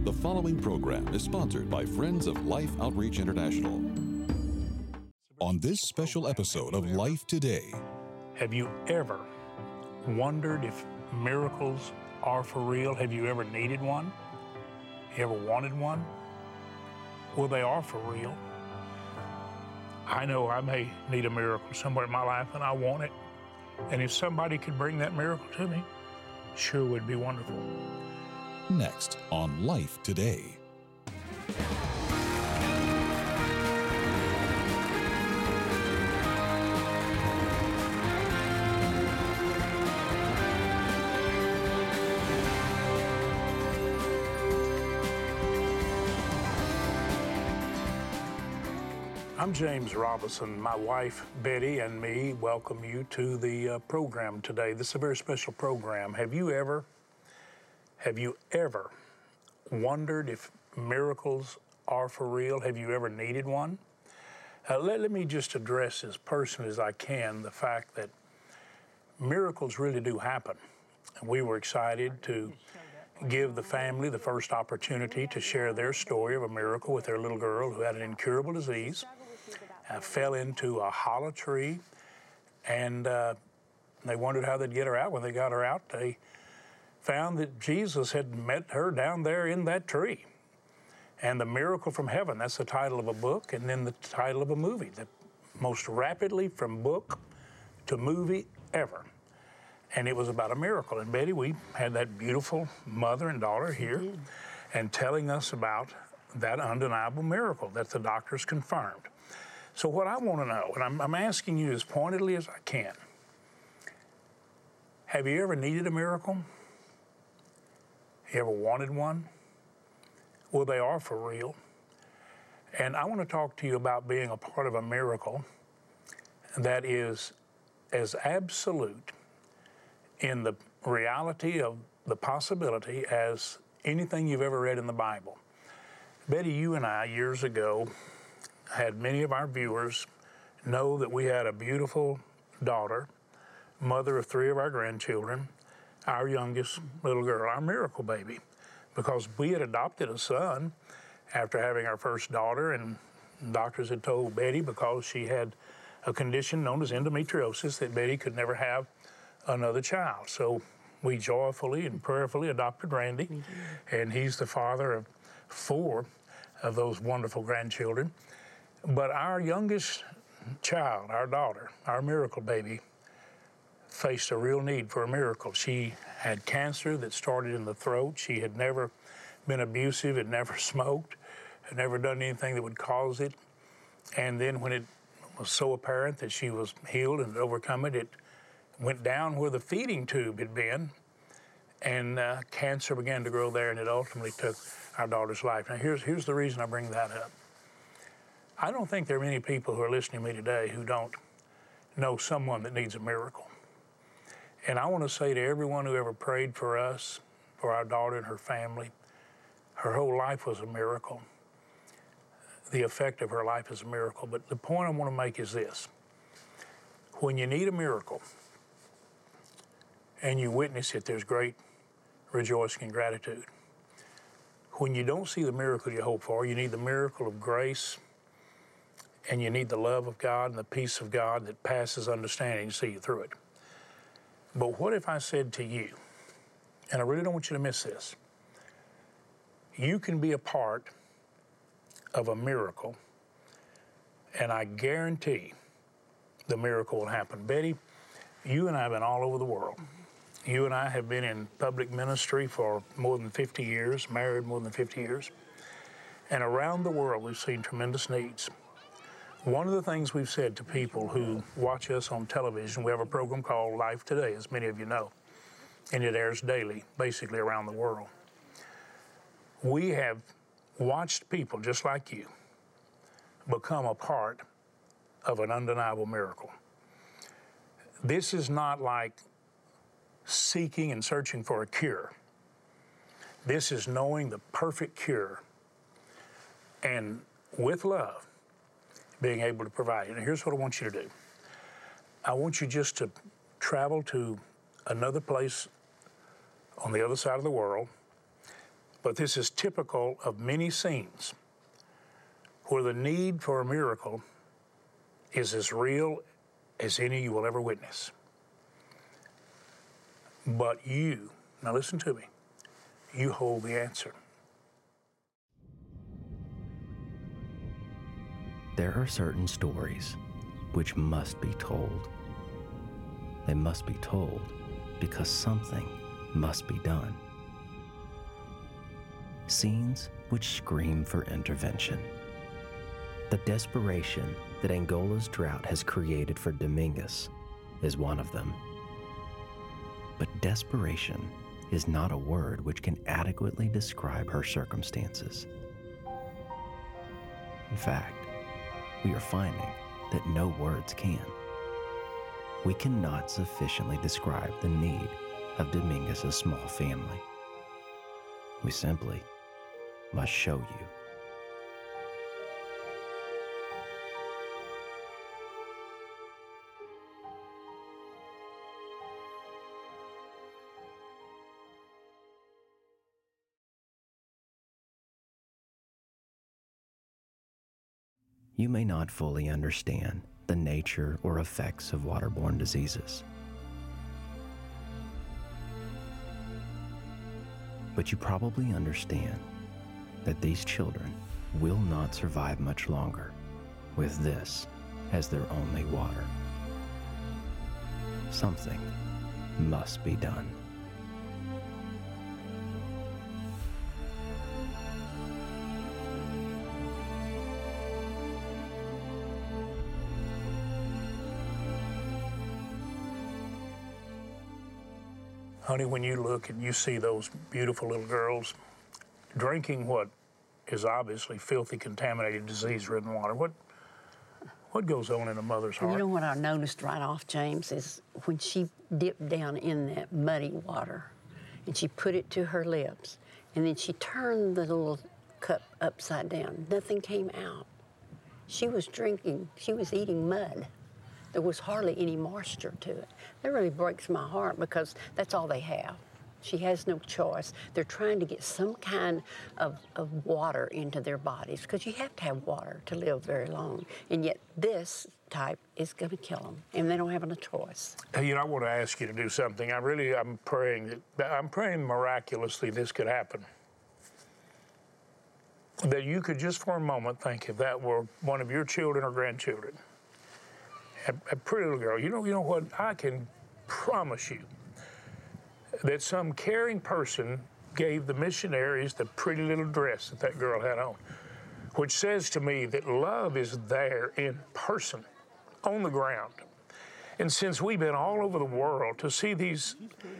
The following program is sponsored by Friends of Life Outreach International. On this special episode of Life Today. Have you ever wondered if miracles are for real? Have you ever needed one? You ever wanted one? Well, they are for real. I know I may need a miracle somewhere in my life and I want it. And if somebody could bring that miracle to me, sure would be wonderful. Next on Life Today. I'm James Robinson. My wife, Betty, and me welcome you to the program today. This is a very special program. Have you ever wondered if miracles are for real? Have you ever needed one? Let me just address as personally as I can the fact that miracles really do happen. We were excited to give the family the first opportunity to share their story of a miracle with their little girl who had an incurable disease, fell into a hollow tree, and they wondered how they'd get her out. When they got her out, they found that Jesus had met her down there in that tree. And The Miracle from Heaven, that's the title of a book, and then the title of a movie, the most rapidly from book to movie ever. And it was about a miracle. And Betty, we had that beautiful mother and daughter here and telling us about that undeniable miracle that the doctors confirmed. So what I want to know, and I'm asking you as pointedly as I can, have you ever needed a miracle? You ever wanted one? Well, they are for real. And I want to talk to you about being a part of a miracle that is as absolute in the reality of the possibility as anything you've ever read in the Bible. Betty, you and I, years ago, had many of our viewers know that we had a beautiful daughter, mother of 3 of our grandchildren, our youngest little girl, our miracle baby, because we had adopted a son after having our first daughter, and doctors had told Betty, because she had a condition known as endometriosis, that Betty could never have another child. So we joyfully and prayerfully adopted Randy, and he's the father of 4 of those wonderful grandchildren. But our youngest child, our daughter, our miracle baby, faced a real need for a miracle. She had cancer that started in the throat. She had never been abusive, had never smoked, had never done anything that would cause it. And then when it was so apparent that she was healed and had overcome it, it went down where the feeding tube had been, and cancer began to grow there, and it ultimately took our daughter's life. Now, here's the reason I bring that up. I don't think there are many people who are listening to me today who don't know someone that needs a miracle. And I want to say to everyone who ever prayed for us, for our daughter and her family, her whole life was a miracle. The effect of her life is a miracle. But the point I want to make is this. When you need a miracle and you witness it, there's great rejoicing and gratitude. When you don't see the miracle you hope for, you need the miracle of grace, and you need the love of God and the peace of God that passes understanding to see you through it. But what if I said to you, and I really don't want you to miss this, you can be a part of a miracle, and I guarantee the miracle will happen. Betty, you and I have been all over the world. You and I have been in public ministry for more than 50 years, married more than 50 years, and around the world we've seen tremendous needs. One of the things we've said to people who watch us on television, we have a program called Life Today, as many of you know, and it airs daily, basically around the world. We have watched people just like you become a part of an undeniable miracle. This is not like seeking and searching for a cure. This is knowing the perfect cure, and with love, being able to provide it. And here's what I want you to do. I want you just to travel to another place on the other side of the world, But this is typical of many scenes where the need for a miracle is as real as any you will ever witness. But you, now listen to me, you hold the answer. There are certain stories which must be told. They must be told because something must be done. Scenes which scream for intervention. The desperation that Angola's drought has created for Dominguez is one of them. But desperation is not a word which can adequately describe her circumstances. In fact, we are finding that no words can. We cannot sufficiently describe the need of Dominguez's small family. We simply must show you. You may not fully understand the nature or effects of waterborne diseases, but you probably understand that these children will not survive much longer with this as their only water. Something must be done. Honey, when you look and you see those beautiful little girls drinking what is obviously filthy, contaminated, disease-ridden water, what goes on in a mother's heart? You know what I noticed right off, James, is when she dipped down in that muddy water and she put it to her lips and then she turned the little cup upside down, nothing came out. She was drinking, she was eating mud. There was hardly any moisture to it. That really breaks my heart because that's all they have. She has no choice. They're trying to get some kind of water into their bodies because you have to have water to live very long. And yet this type is going to kill them, and they don't have a choice. Hey, you know, I want to ask you to do something. I'm praying miraculously this could happen. That you could just for a moment think if that were one of your children or grandchildren. A pretty little girl. You know what? I can promise you that some caring person gave the missionaries the pretty little dress that girl had on, which says to me that love is there in person, on the ground. And since we've been all over the world to see these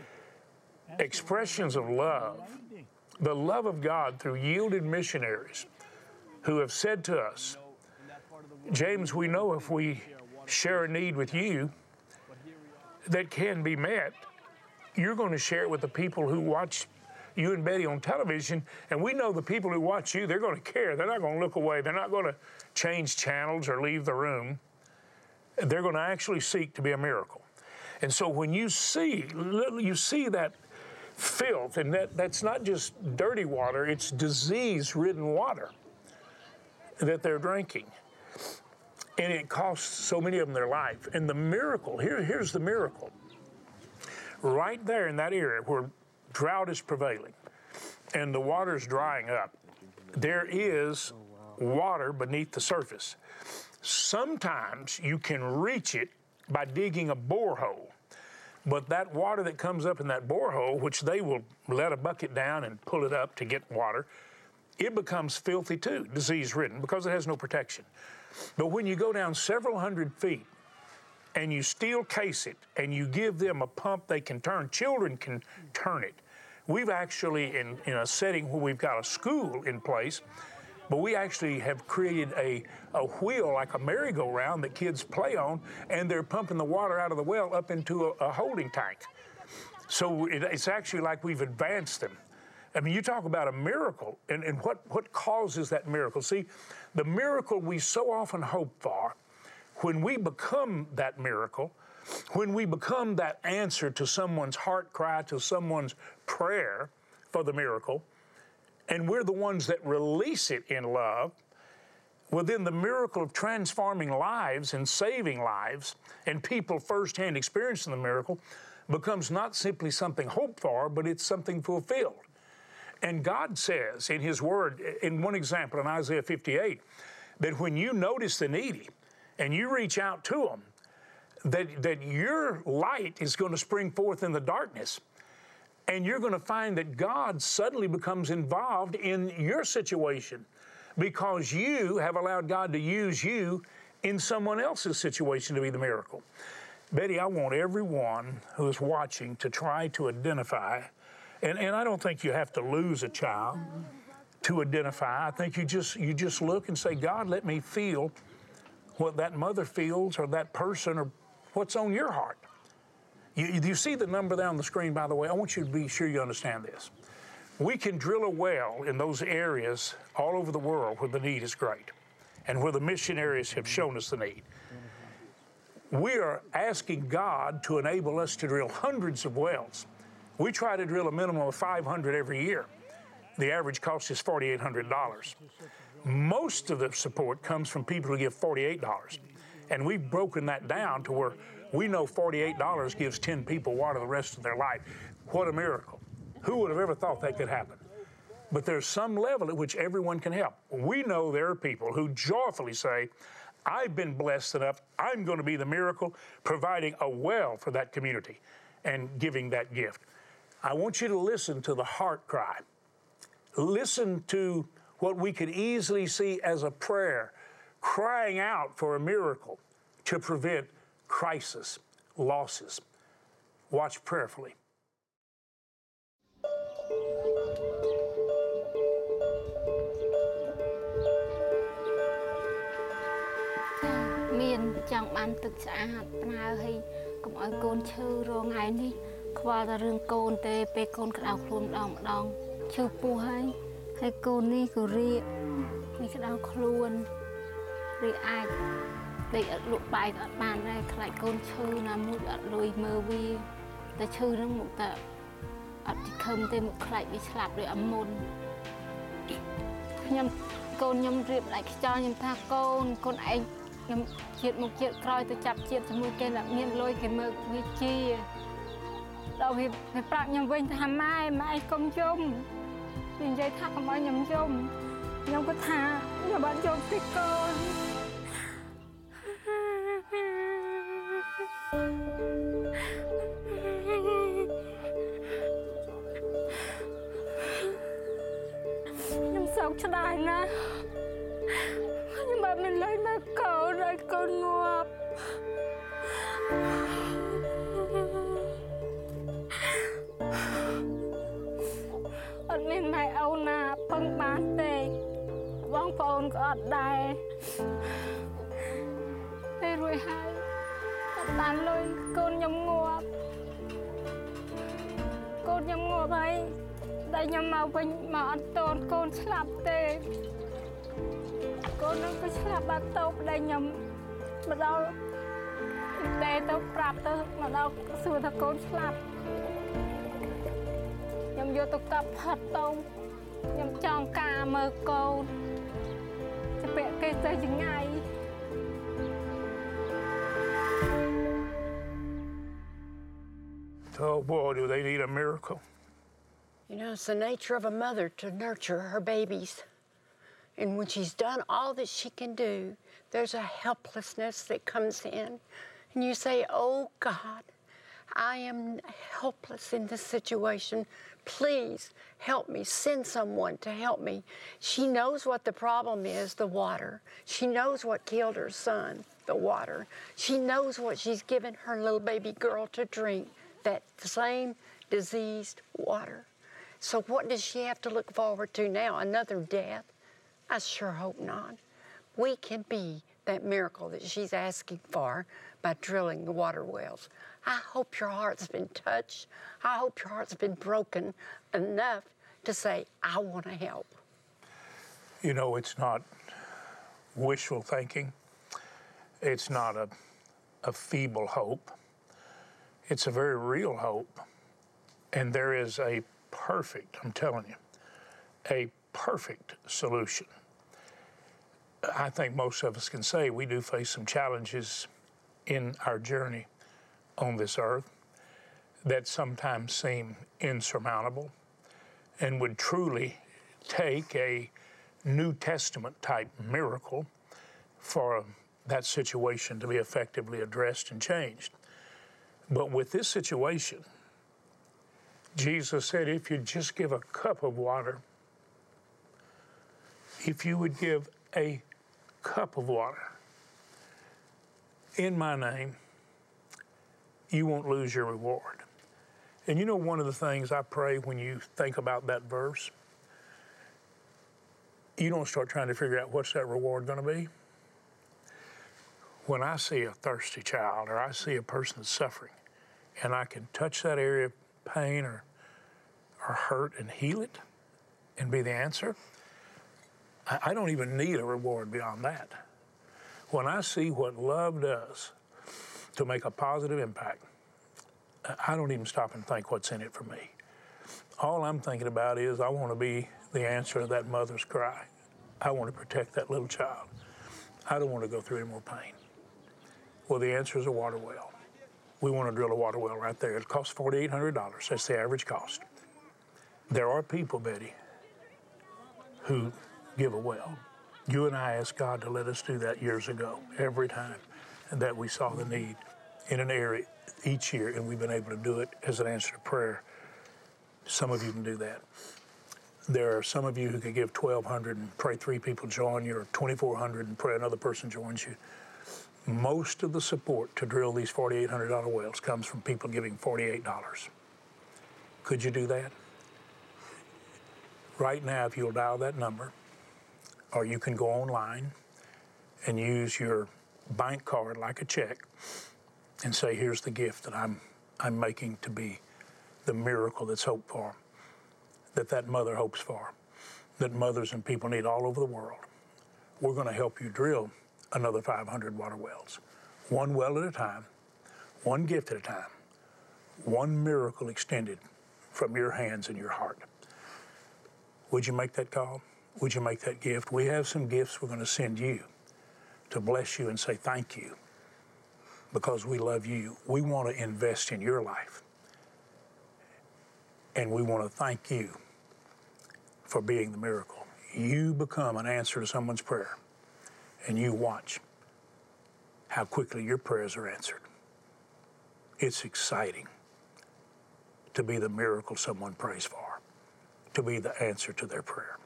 expressions of love, the love of God through yielded missionaries who have said to us, James, we know if we share a need with you that can be met, you're going to share it with the people who watch you and Betty on television, and we know the people who watch you, they're going to care. They're not going to look away. They're not going to change channels or leave the room. They're going to actually seek to be a miracle. And so when you see that filth, and that's not just dirty water, it's disease-ridden water that they're drinking. And it costs so many of them their life. And the miracle, here's the miracle. Right there in that area where drought is prevailing and the water's drying up, there is water beneath the surface. Sometimes you can reach it by digging a borehole. But that water that comes up in that borehole, which they will let a bucket down and pull it up to get water, it becomes filthy too, disease-ridden, because it has no protection. But when you go down several hundred feet and you steel case it and you give them a pump they can turn, children can turn it. We've actually, in a setting where we've got a school in place, but we actually have created a wheel like a merry-go-round that kids play on, and they're pumping the water out of the well up into a holding tank. So it's actually like we've advanced them. I mean, you talk about a miracle, and what causes that miracle? See, the miracle we so often hope for, when we become that miracle, when we become that answer to someone's heart cry, to someone's prayer for the miracle, and we're the ones that release it in love, well, then the miracle of transforming lives and saving lives and people firsthand experiencing the miracle becomes not simply something hoped for, but it's something fulfilled. And God says in His Word, in one example in Isaiah 58, that when you notice the needy and you reach out to them, that your light is going to spring forth in the darkness. And you're going to find that God suddenly becomes involved in your situation because you have allowed God to use you in someone else's situation to be the miracle. Betty, I want everyone who is watching to try to identify, and I don't think you have to lose a child to identify. I think you just look and say, God, let me feel what that mother feels or that person or what's on your heart. You see the number there on the screen, by the way? I want you to be sure you understand this. We can drill a well in those areas all over the world where the need is great and where the missionaries have shown us the need. We are asking God to enable us to drill hundreds of wells. We try to drill a minimum of 500 every year. The average cost is $4,800. Most of the support comes from people who give $48. And we've broken that down to where we know $48 gives 10 people water the rest of their life. What a miracle. Who would have ever thought that could happen? But there's some level at which everyone can help. We know there are people who joyfully say, I've been blessed enough, I'm going to be the miracle, providing a well for that community and giving that gift. I want you to listen to the heart cry. Listen to what we could easily see as a prayer, crying out for a miracle to prevent crisis, losses. Watch prayerfully. Miền chẳng banទឹកស្អាតផ្នើឲ្យកុំឲ្យកូនឈឺរងថ្ងៃនេះខ្វល់តែរឿងកូនទេពេលកូនក្តៅខ្លួនម្ដងឈឺពោះហើយកូននេះក៏រៀកវាក្តៅខ្លួនឬអាចដេកអត់លក់បាយអត់បានដែរខ្លាចកូនឈឺណាមួយអត់លុយមើលវាតែឈឺនឹងមកតែអត់ខំទេមកខ្លាចវាស្លាប់ឬអមុនខ្ញុំកូនខ្ញុំរៀបlạiខ្យល់ខ្ញុំថាកូនឯងខ្ញុំជាតិមកជាតិក្រោយទៅចាប់ជាតិជាមួយគេតែមានលុយគេមើលវាជាដល់វាប្រាប់ខ្ញុំវិញថាម៉ែកុំយំនិយាយថាកុំឲ្យខ្ញុំយំខ្ញុំក៏ថាខ្ញុំបានយំពីកូនខ្ញុំសោកស្ដាយណាស់ខ្ញុំបានមិនលុយមើលកូនឲ្យកូនងាប់អត់មានម៉ែអូនណាពឹងបានទេបងប្អូនក៏អត់ដែរពេលរួចហើយអត់បានលុយកូនខ្ញុំងាប់ហើយតែខ្ញុំមកវិញមកអត់តូនកូនស្លាប់ទេកូននឹងក៏ស្លាប់បាត់ទៅប្តីខ្ញុំមកដល់តែទៅប្រាប់ទៅមកដល់សួរថាកូនស្លាប់ខ្ញុំយកទៅកាប់ផាត់ទៅខ្ញុំចង់ការមើលកូនទៅពាក់គេទៅចង្អាយ Oh boy, do they need a miracle. You know, it's the nature of a mother to nurture her babies. And when she's done all that she can do, there's a helplessness that comes in. And you say, oh, God, I am helpless in this situation. Please help me. Send someone to help me. She knows what the problem is, the water. She knows what killed her son, the water. She knows what she's given her little baby girl to drink, that same diseased water. So what does she have to look forward to now? Another death? I sure hope not. We can be that miracle that she's asking for by drilling the water wells. I hope your heart's been touched. I hope your heart's been broken enough to say, I want to help. You know, it's not wishful thinking. It's not a feeble hope. It's a very real hope. And there is a perfect, I'm telling you, a perfect solution. I think most of us can say we do face some challenges in our journey on this earth that sometimes seem insurmountable and would truly take a New Testament type miracle for that situation to be effectively addressed and changed. But with this situation, Jesus said, if you just give a cup of water, if you would give a cup of water in my name, you won't lose your reward. And you know, one of the things I pray when you think about that verse, you don't start trying to figure out what's that reward going to be. When I see a thirsty child or I see a person that's suffering and I can touch that area of pain or hurt and heal it and be the answer, I don't even need a reward beyond that. When I see what love does to make a positive impact, I don't even stop and think what's in it for me. All I'm thinking about is I want to be the answer to that mother's cry. I want to protect that little child. I don't want to go through any more pain. Well, the answer is a water well. We want to drill a water well right there. It costs $4,800. That's the average cost. There are people, Betty, who give a well. You and I asked God to let us do that years ago, every time that we saw the need in an area each year, and we've been able to do it as an answer to prayer. Some of you can do that. There are some of you who could give $1,200 and pray 3 people join you, or $2,400 and pray another person joins you. Most of the support to drill these $4,800 wells comes from people giving $48. Could you do that? Right now, if you'll dial that number, or you can go online and use your bank card like a check and say, here's the gift that I'm making to be the miracle that's hoped for, that mother hopes for, that mothers and people need all over the world. We're going to help you drill another 500 water wells, one well at a time, one gift at a time, one miracle extended from your hands and your heart. Would you make that call? Would you make that gift? We have some gifts we're going to send you to bless you and say thank you because we love you. We want to invest in your life. And we want to thank you for being the miracle. You become an answer to someone's prayer, and you watch how quickly your prayers are answered. It's exciting to be the miracle someone prays for, to be the answer to their prayer.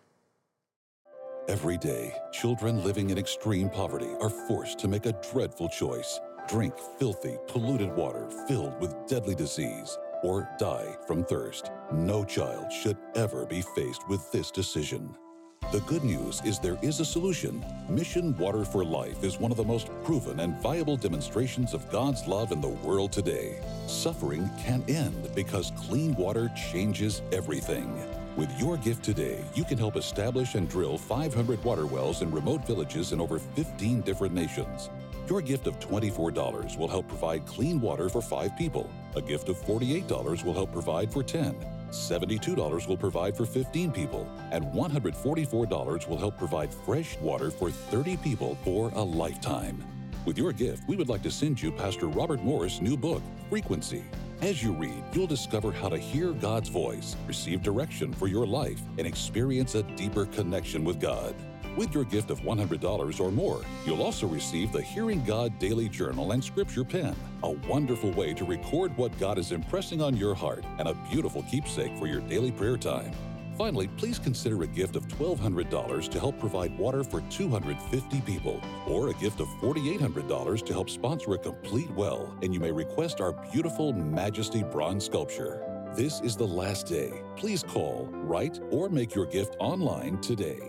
Every day, children living in extreme poverty are forced to make a dreadful choice: drink filthy, polluted water filled with deadly disease, or die from thirst. No child should ever be faced with this decision. The good news is there is a solution. Mission Water for Life is one of the most proven and viable demonstrations of God's love in the world today. Suffering can end because clean water changes everything. With your gift today, you can help establish and drill 500 water wells in remote villages in over 15 different nations. Your gift of $24 will help provide clean water for 5 people. A gift of $48 will help provide for 10. $72 will provide for 15 people. And $144 will help provide fresh water for 30 people for a lifetime. With your gift, we would like to send you Pastor Robert Morris' new book, Frequency. As you read, you'll discover how to hear God's voice, receive direction for your life, and experience a deeper connection with God. With your gift of $100 or more, you'll also receive the Hearing God Daily Journal and Scripture Pen, a wonderful way to record what God is impressing on your heart and a beautiful keepsake for your daily prayer time. Finally, please consider a gift of $1,200 to help provide water for 250 people, or a gift of $4,800 to help sponsor a complete well, and you may request our beautiful Majesty bronze sculpture. This is the last day. Please call, write, or make your gift online today.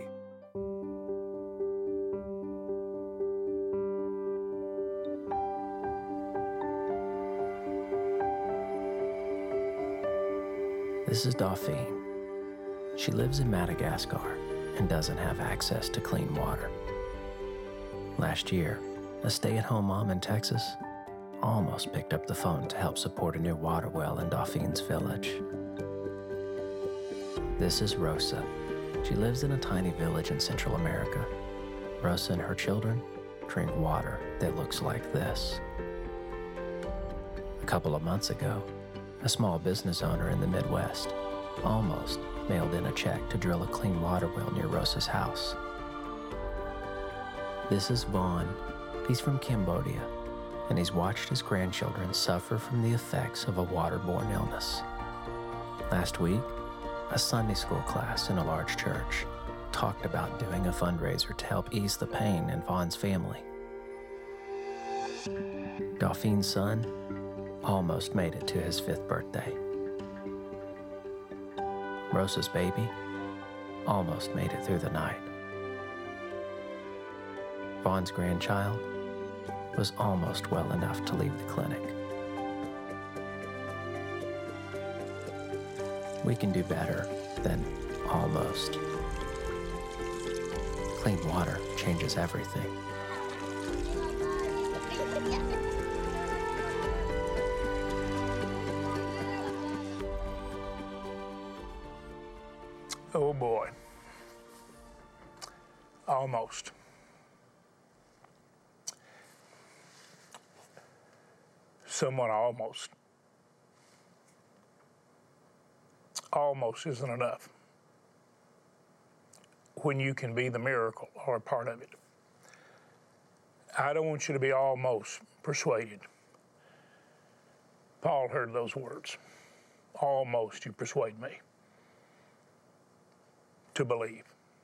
This is Dauphine. She lives in Madagascar and doesn't have access to clean water. Last year, a stay-at-home mom in Texas almost picked up the phone to help support a new water well in Dauphine's village. This is Rosa, She lives in a tiny village in Central America. Rosa and her children drink water that looks like this. A couple of months ago, a small business owner in the Midwest almost mailed in a check to drill a clean water well near Rosa's house. This is Vaughn. He's from Cambodia, and he's watched his grandchildren suffer from the effects of a waterborne illness. Last week, a Sunday school class in a large church talked about doing a fundraiser to help ease the pain in Vaughn's family. Dauphine son almost made it to his 5th birthday. Rosa's baby almost made it through the night. Vaughn's grandchild was almost well enough to leave the clinic. We can do better than almost. Clean water changes everything. Oh boy. Almost. Someone almost. Almost isn't enough when you can be the miracle or a part of it. I don't want you to be almost persuaded. Paul heard those words. Almost you persuade me to believe.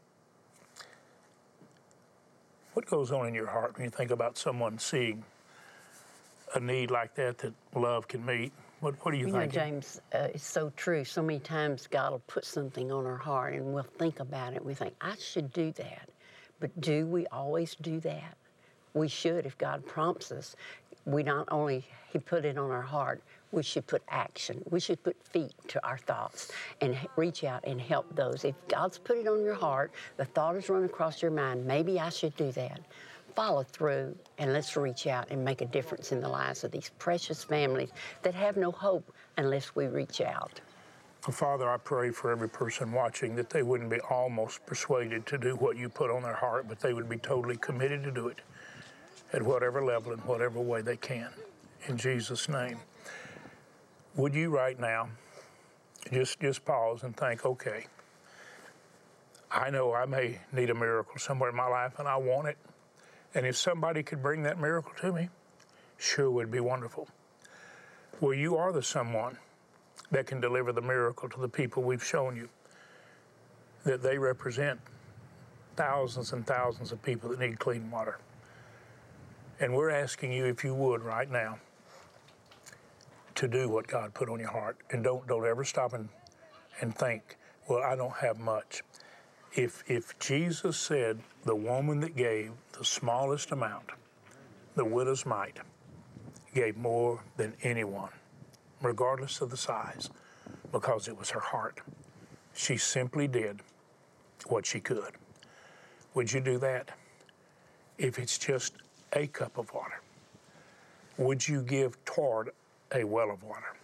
What goes on in your heart when you think about someone seeing a need like that love can meet? What are you thinking? James, it's so true. So many times God will put something on our heart and we'll think about it. We think, I should do that. But do we always do that? We should if God prompts us. We not only, He put it on our heart, we should put action. We should put feet to our thoughts and reach out and help those. If God's put it on your heart, the thought is running across your mind, maybe I should do that. Follow through and let's reach out and make a difference in the lives of these precious families that have no hope unless we reach out. Well, Father, I pray for every person watching that they wouldn't be almost persuaded to do what you put on their heart, but they would be totally committed to do it at whatever level and whatever way they can. In Jesus' name. Would you right now just pause and think, okay, I know I may need a miracle somewhere in my life and I want it. And if somebody could bring that miracle to me, sure would be wonderful. Well, you are the someone that can deliver the miracle to the people we've shown you, that they represent thousands and thousands of people that need clean water. And we're asking you, if you would right now, to do what God put on your heart. And don't ever stop and think, well, I don't have much. If Jesus said the woman that gave the smallest amount, the widow's mite, gave more than anyone, regardless of the size, because it was her heart. She simply did what she could. Would you do that? If it's just a cup of water, would you give toward a well of water?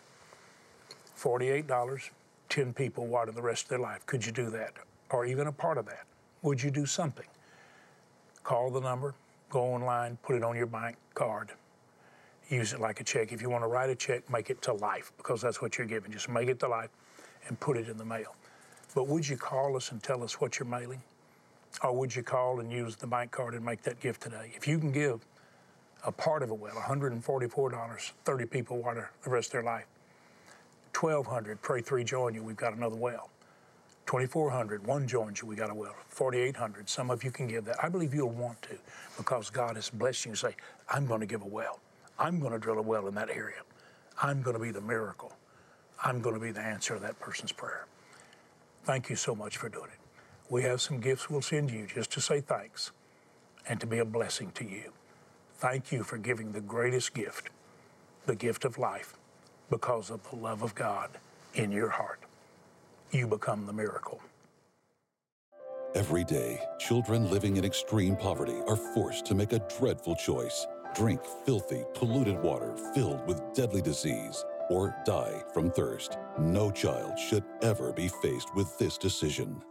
$48, 10 people water the rest of their life. Could you do that? Or even a part of that? Would you do something? Call the number, go online, put it on your bank card. Use it like a check. If you want to write a check, make it to life, because that's what you're giving. Just make it to life and put it in the mail. But would you call us and tell us what you're mailing? Or would you call and use the bank card and make that gift today? If you can give a part of a well, $144, 30 people water the rest of their life. $1,200, pray 3 join you, we've got another well. $2,400, 1 joins you, we got a well. $4,800, some of you can give that. I believe you'll want to, because God has blessed you and say, I'm going to give a well. I'm going to drill a well in that area. I'm going to be the miracle. I'm going to be the answer to that person's prayer. Thank you so much for doing it. We have some gifts we'll send you just to say thanks and to be a blessing to you. Thank you for giving the greatest gift, the gift of life, because of the love of God in your heart. You become the miracle. Every day, children living in extreme poverty are forced to make a dreadful choice: drink filthy, polluted water filled with deadly disease, or die from thirst. No child should ever be faced with this decision.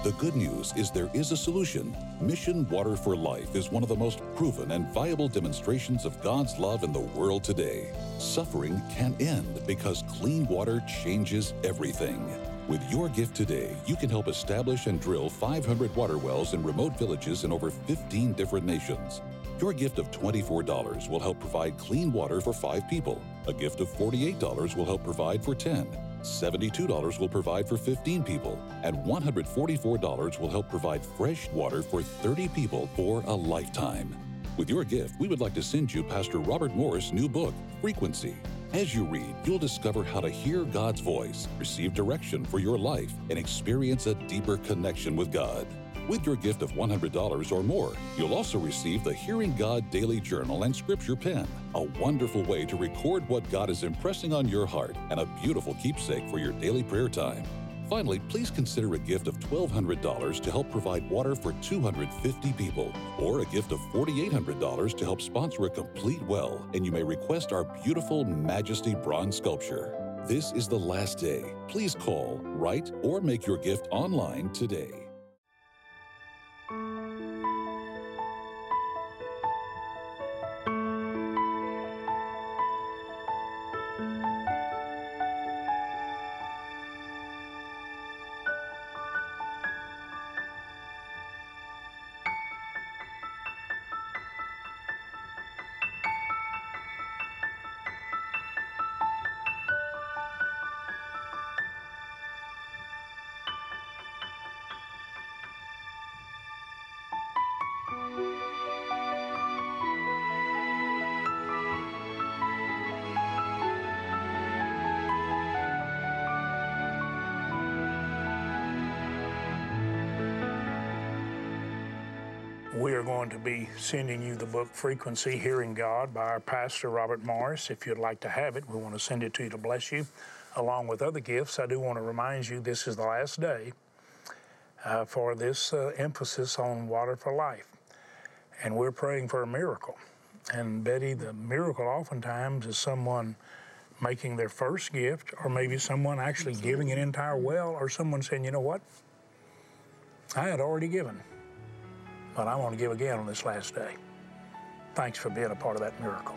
The good news is there is a solution. Mission Water for Life is one of the most proven and viable demonstrations of God's love in the world today. Suffering can end because clean water changes everything. With your gift today, you can help establish and drill 500 water wells in remote villages in over 15 different nations. Your gift of $24 will help provide clean water for 5 people. A gift of $48 will help provide for 10. $72 will provide for 15 people. And $144 will help provide fresh water for 30 people for a lifetime. With your gift, we would like to send you Pastor Robert Morris' new book, Frequency. As you read, you'll discover how to hear God's voice, receive direction for your life, and experience a deeper connection with God. With your gift of $100 or more, you'll also receive the Hearing God Daily Journal and Scripture Pen, a wonderful way to record what God is impressing on your heart and a beautiful keepsake for your daily prayer time. Finally, please consider a gift of $1,200 to help provide water for 250 people, or a gift of $4,800 to help sponsor a complete well, and you may request our beautiful Majesty bronze sculpture. This is the last day. Please call, write, or make your gift online today. We are going to be sending you the book Frequency, Hearing God by our pastor, Robert Morris. If you'd like to have it, we want to send it to you to bless you. Along with other gifts, I do want to remind you this is the last day for this emphasis on water for life. And we're praying for a miracle. And Betty, the miracle oftentimes is someone making their first gift, or maybe someone actually giving an entire well, or someone saying, you know what, I had already given, but I want to give again on this last day. Thanks for being a part of that miracle.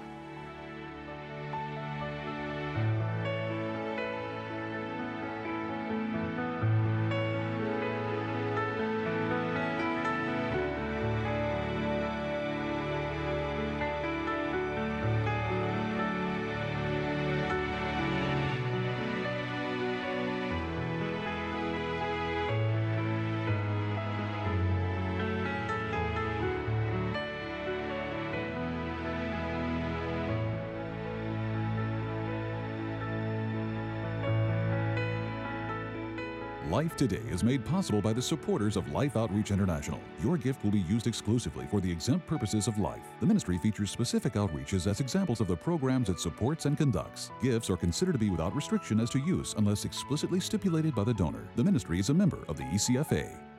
Life Today is made possible by the supporters of Life Outreach International. Your gift will be used exclusively for the exempt purposes of life. The ministry features specific outreaches as examples of the programs it supports and conducts. Gifts are considered to be without restriction as to use unless explicitly stipulated by the donor. The ministry is a member of the ECFA.